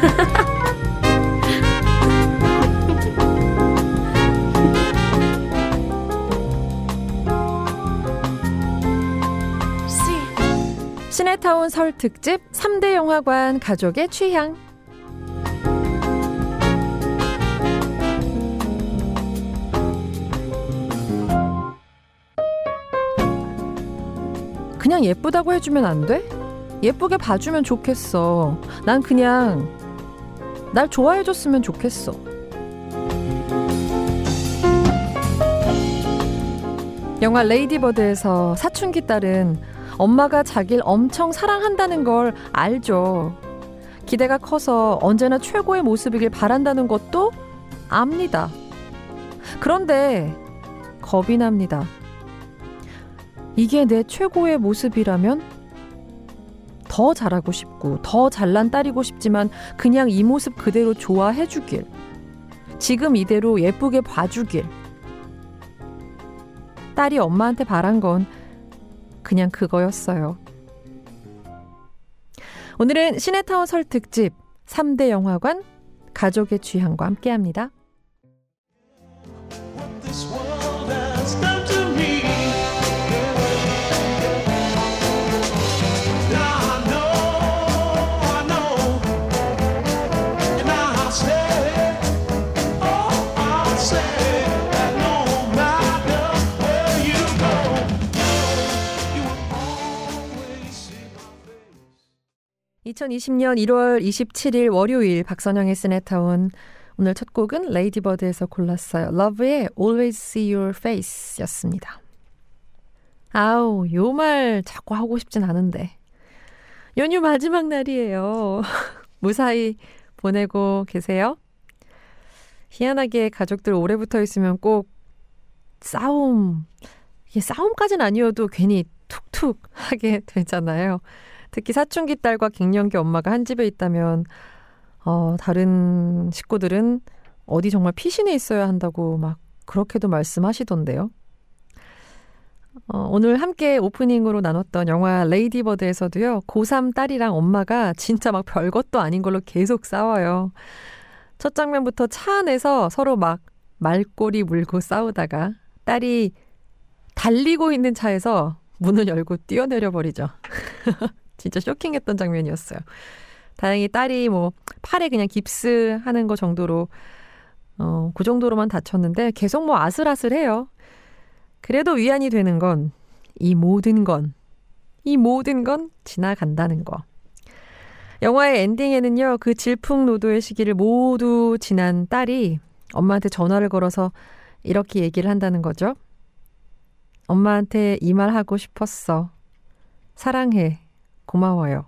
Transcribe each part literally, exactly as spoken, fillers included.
시네타운 설 특집 삼 대 영화관 가족의 취향. 그냥 예쁘다고 해주면 안 돼? 예쁘게 봐주면 좋겠어. 난 그냥 날 좋아해줬으면 좋겠어. 영화 레이디버드에서 사춘기 딸은 엄마가 자기를 엄청 사랑한다는 걸 알죠. 기대가 커서 언제나 최고의 모습이길 바란다는 것도 압니다. 그런데 겁이 납니다. 이게 내 최고의 모습이라면 더 잘하고 싶고 더 잘난 딸이고 싶지만 그냥 이 모습 그대로 좋아해 주길, 지금 이대로 예쁘게 봐주길. 딸이 엄마한테 바란 건 그냥 그거였어요. 오늘은 시네타운 설 특집 삼 대 영화관 가족의 취향과 함께합니다. 이천이십 년 일월 이십칠일 월요일 박선영의 시네타운. 오늘 첫 곡은 레이디버드에서 골랐어요. 러브의 Always See Your Face 였습니다. 아우, 요 말 자꾸 하고 싶진 않은데 연휴 마지막 날이에요. 무사히 보내고 계세요? 희한하게 가족들 오래 붙어 있으면 꼭 싸움, 이게 싸움까지는 아니어도 괜히 툭툭 하게 되잖아요. 특히 사춘기 딸과 갱년기 엄마가 한 집에 있다면 어, 다른 식구들은 어디 정말 피신해 있어야 한다고 막 그렇게도 말씀하시던데요. 어, 오늘 함께 오프닝으로 나눴던 영화 레이디버드에서도요, 고삼 딸이랑 엄마가 진짜 막 별것도 아닌 걸로 계속 싸워요. 첫 장면부터 차 안에서 서로 막 말꼬리 물고 싸우다가 딸이 달리고 있는 차에서 문을 열고 뛰어내려 버리죠. 진짜 쇼킹했던 장면이었어요. 다행히 딸이 뭐 팔에 그냥 깁스하는 거 정도로 어, 그 정도로만 다쳤는데 계속 뭐 아슬아슬해요. 그래도 위안이 되는 건 이 모든 건, 이 모든 건 지나간다는 거. 영화의 엔딩에는요, 그 질풍노도의 시기를 모두 지난 딸이 엄마한테 전화를 걸어서 이렇게 얘기를 한다는 거죠. 엄마한테 이 말 하고 싶었어. 사랑해. 고마워요.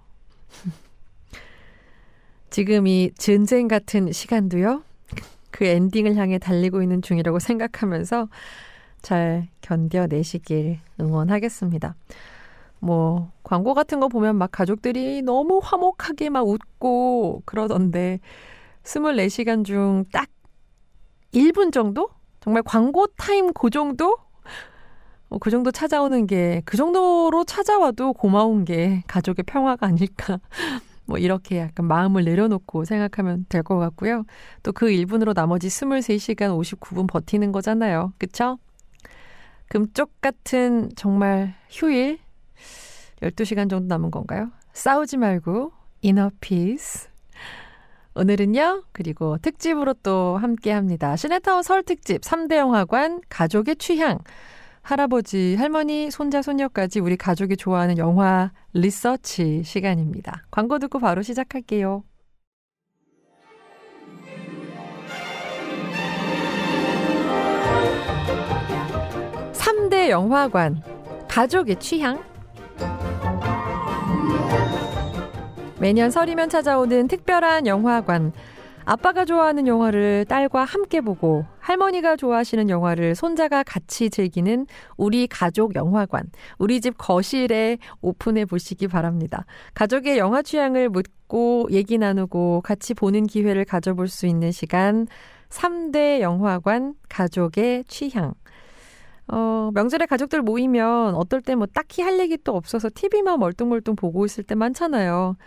지금 이 전쟁 같은 시간도요, 그 엔딩을 향해 달리고 있는 중이라고 생각하면서 잘 견뎌내시길 응원하겠습니다. 뭐 광고 같은 거 보면 막 가족들이 너무 화목하게 막 웃고 그러던데 스물네 시간 중 딱 일 분 정도? 정말 광고 타임 그 정도? 어, 그 정도 찾아오는 게, 그 정도로 찾아와도 고마운 게 가족의 평화가 아닐까. 뭐 이렇게 약간 마음을 내려놓고 생각하면 될 것 같고요. 또 그 일 분으로 나머지 스물세 시간 오십구 분 버티는 거잖아요. 그쵸? 금쪽 같은 정말 휴일 열두 시간 정도 남은 건가요? 싸우지 말고 inner peace. 오늘은요, 그리고 특집으로 또 함께합니다. 시네타운 설 특집 삼 대 영화관 가족의 취향. 할아버지, 할머니, 손자, 손녀까지 우리 가족이 좋아하는 영화 리서치 시간입니다. 광고 듣고 바로 시작할게요. 삼 대 영화관 가족의 취향. 매년 설이면 찾아오는 특별한 영화관. 아빠가 좋아하는 영화를 딸과 함께 보고 할머니가 좋아하시는 영화를 손자가 같이 즐기는 우리 가족 영화관. 우리 집 거실에 오픈해 보시기 바랍니다. 가족의 영화 취향을 묻고 얘기 나누고 같이 보는 기회를 가져볼 수 있는 시간, 삼 대 영화관 가족의 취향. 어, 명절에 가족들 모이면 어떨 때 뭐 딱히 할 얘기 또 없어서 티비만 멀뚱멀뚱 보고 있을 때 많잖아요.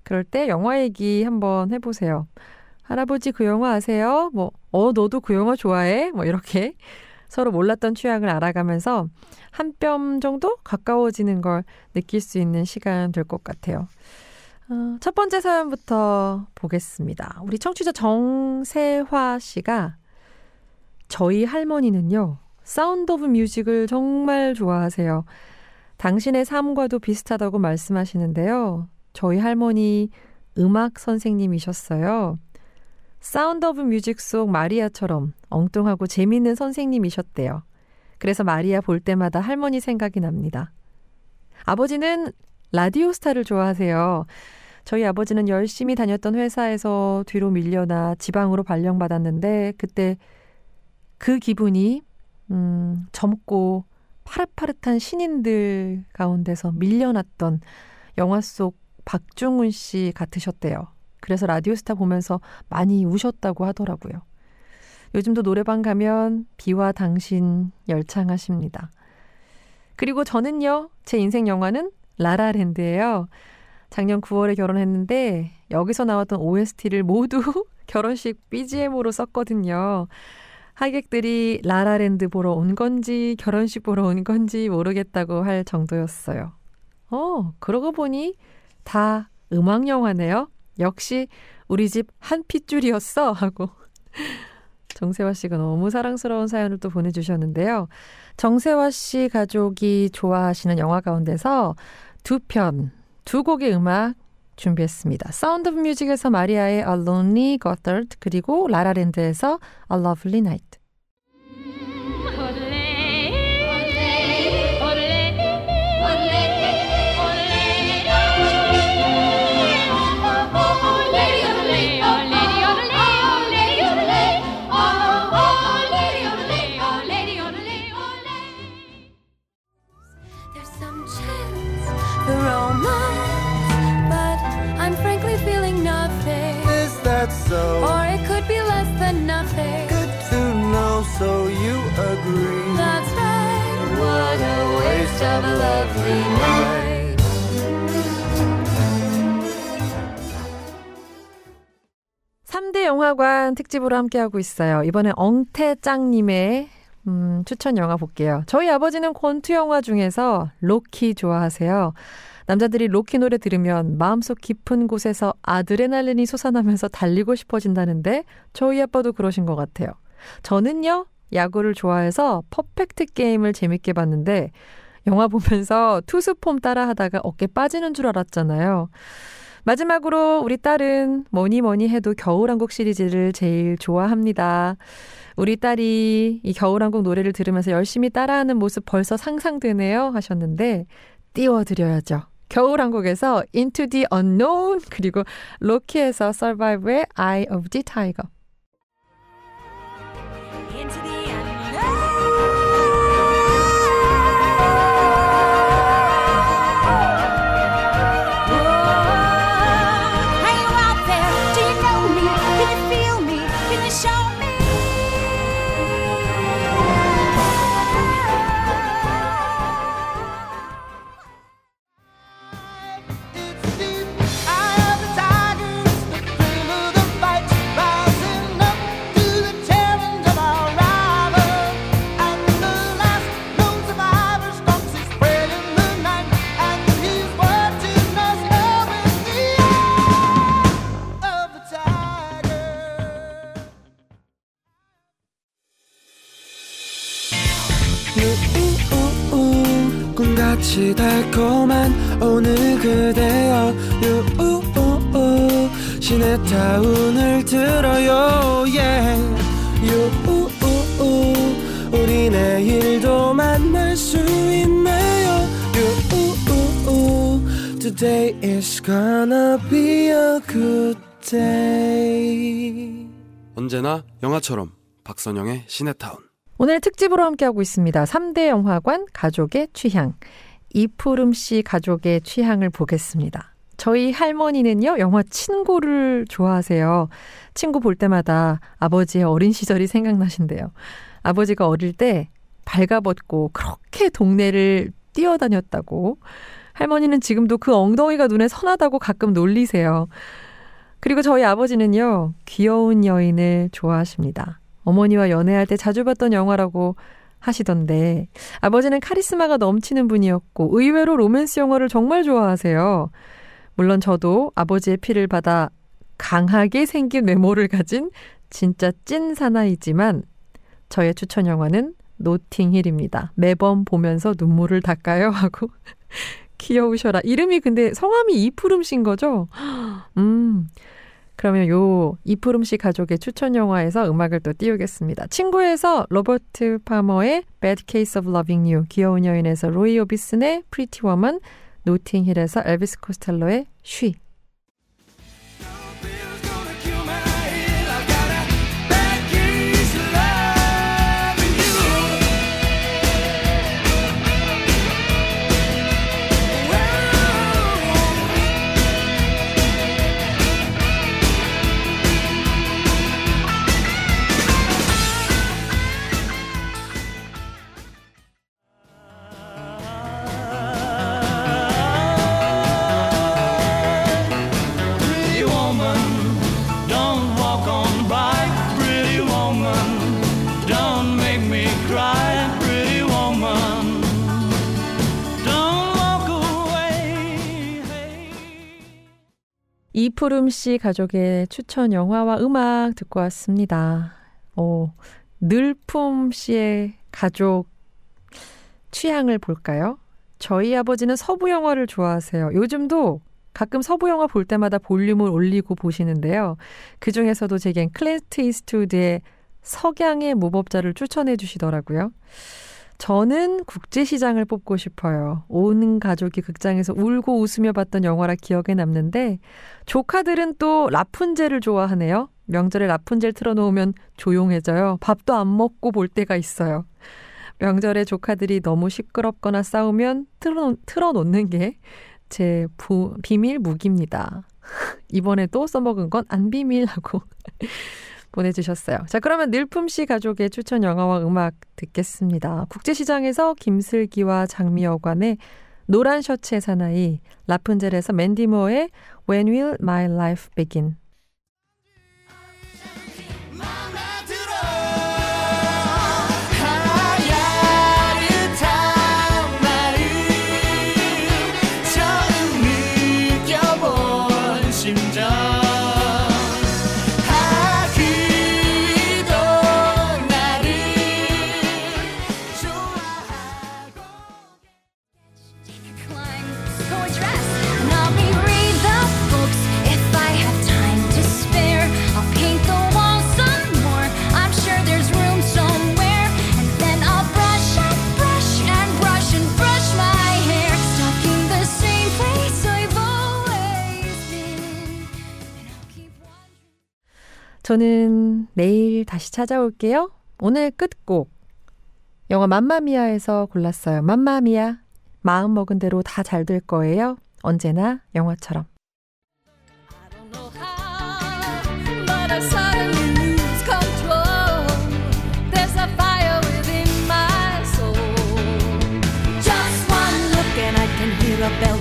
그럴 때 영화 얘기 한번 해보세요. 할아버지 그 영화 아세요? 뭐, 어, 너도 그 영화 좋아해? 뭐 이렇게 서로 몰랐던 취향을 알아가면서 한 뼘 정도 가까워지는 걸 느낄 수 있는 시간 될 것 같아요. 어, 첫 번째 사연부터 보겠습니다. 우리 청취자 정세화 씨가 저희 할머니는요, 사운드 오브 뮤직을 정말 좋아하세요. 당신의 삶과도 비슷하다고 말씀하시는데요. 저희 할머니 음악 선생님이셨어요. 사운드 오브 뮤직 속 마리아처럼 엉뚱하고 재미있는 선생님이셨대요. 그래서 마리아 볼 때마다 할머니 생각이 납니다. 아버지는 라디오스타를 좋아하세요. 저희 아버지는 열심히 다녔던 회사에서 뒤로 밀려나 지방으로 발령받았는데 그때 그 기분이 음, 젊고 파릇파릇한 신인들 가운데서 밀려났던 영화 속 박중훈 씨 같으셨대요. 그래서 라디오스타 보면서 많이 우셨다고 하더라고요. 요즘도 노래방 가면 비와 당신 열창하십니다. 그리고 저는요, 제 인생 영화는 라라랜드예요. 작년 구월에 결혼했는데 여기서 나왔던 오에스티를 모두 결혼식 비지엠으로 썼거든요. 하객들이 라라랜드 보러 온 건지 결혼식 보러 온 건지 모르겠다고 할 정도였어요. 어, 그러고 보니 다 음악 영화네요. 역시 우리 집 한 핏줄이었어 하고 정세화 씨가 너무 사랑스러운 사연을 또 보내주셨는데요. 정세화 씨 가족이 좋아하시는 영화 가운데서 두 편, 두 곡의 음악 준비했습니다. 사운드 오브 뮤직에서 마리아의 A Lonely Gothard 그리고 라라랜드에서 A Lovely Night. So, or it could be less than nothing. Good to know, so you agree. That's right. What a waste of a lovely night. 삼 대 영화관 특집으로 함께하고 있어요. 이번엔 엉태짱님의 음, 추천 영화 볼게요. 저희 아버지는 권투 영화 중에서 로키 좋아하세요. 남자들이 로키 노래 들으면 마음속 깊은 곳에서 아드레날린이 솟아나면서 달리고 싶어진다는데 저희 아빠도 그러신 것 같아요. 저는요, 야구를 좋아해서 퍼펙트 게임을 재밌게 봤는데 영화 보면서 투수폼 따라하다가 어깨 빠지는 줄 알았잖아요. 마지막으로 우리 딸은 뭐니 뭐니 해도 겨울왕국 시리즈를 제일 좋아합니다. 우리 딸이 이 겨울왕국 노래를 들으면서 열심히 따라하는 모습 벌써 상상되네요 하셨는데 띄워드려야죠. 겨울왕국에서 Into the Unknown 그리고 로키에서 Survive의 Eye of the Tiger. Into the 같이 달콤한 오늘 그대여 유우우우 시내타운을 들어요 yeah. 유우우우 우리 내일도 만날 수 있네요 유우우우 Today is gonna be a good day. 언제나 영화처럼 박선영의 시내타운. 오늘 특집으로 함께하고 있습니다. 삼 대 영화관 가족의 취향. 이푸름 씨 가족의 취향을 보겠습니다. 저희 할머니는요, 영화 친구를 좋아하세요. 친구 볼 때마다 아버지의 어린 시절이 생각나신대요. 아버지가 어릴 때 발가벗고 그렇게 동네를 뛰어다녔다고 할머니는 지금도 그 엉덩이가 눈에 선하다고 가끔 놀리세요. 그리고 저희 아버지는요, 귀여운 여인을 좋아하십니다. 어머니와 연애할 때 자주 봤던 영화라고 하시던데 아버지는 카리스마가 넘치는 분이었고 의외로 로맨스 영화를 정말 좋아하세요. 물론 저도 아버지의 피를 받아 강하게 생긴 외모를 가진 진짜 찐 사나이지만 저의 추천 영화는 노팅힐입니다. 매번 보면서 눈물을 닦아요 하고 귀여우셔라. 이름이 근데 성함이 이푸름 씨인 거죠? 음, 그러면 요 이푸름 씨 가족의 추천 영화에서 음악을 또 띄우겠습니다. 친구에서 로버트 파머의 Bad Case of Loving You, 귀여운 여인에서 로이 오비슨의 Pretty Woman, 노팅힐에서 엘비스 코스텔로의 She. 이푸름 씨 가족의 추천 영화와 음악 듣고 왔습니다. 오, 늘품 씨의 가족 취향을 볼까요? 저희 아버지는 서부 영화를 좋아하세요. 요즘도 가끔 서부 영화 볼 때마다 볼륨을 올리고 보시는데요. 그중에서도 제겐 클린트 이스트우드의 석양의 무법자를 추천해 주시더라고요. 저는 국제시장을 뽑고 싶어요. 온 가족이 극장에서 울고 웃으며 봤던 영화라 기억에 남는데 조카들은 또 라푼젤을 좋아하네요. 명절에 라푼젤 틀어놓으면 조용해져요. 밥도 안 먹고 볼 때가 있어요. 명절에 조카들이 너무 시끄럽거나 싸우면 틀어, 틀어놓는 게 제 비밀 무기입니다. 이번에도 써먹은 건 안 비밀하고 보내주셨어요. 자, 그러면 늘품씨 가족의 추천 영화와 음악 듣겠습니다. 국제시장에서 김슬기와 장미여관의 노란 셔츠의 사나이, 라푼젤에서 맨디 무어의 When Will My Life Begin. 저는 내일 다시 찾아올게요. 오늘 끝곡 영화 맘마미아에서 골랐어요. 맘마미아, 마음먹은 대로 다 잘 될 거예요. 언제나 영화처럼. Bell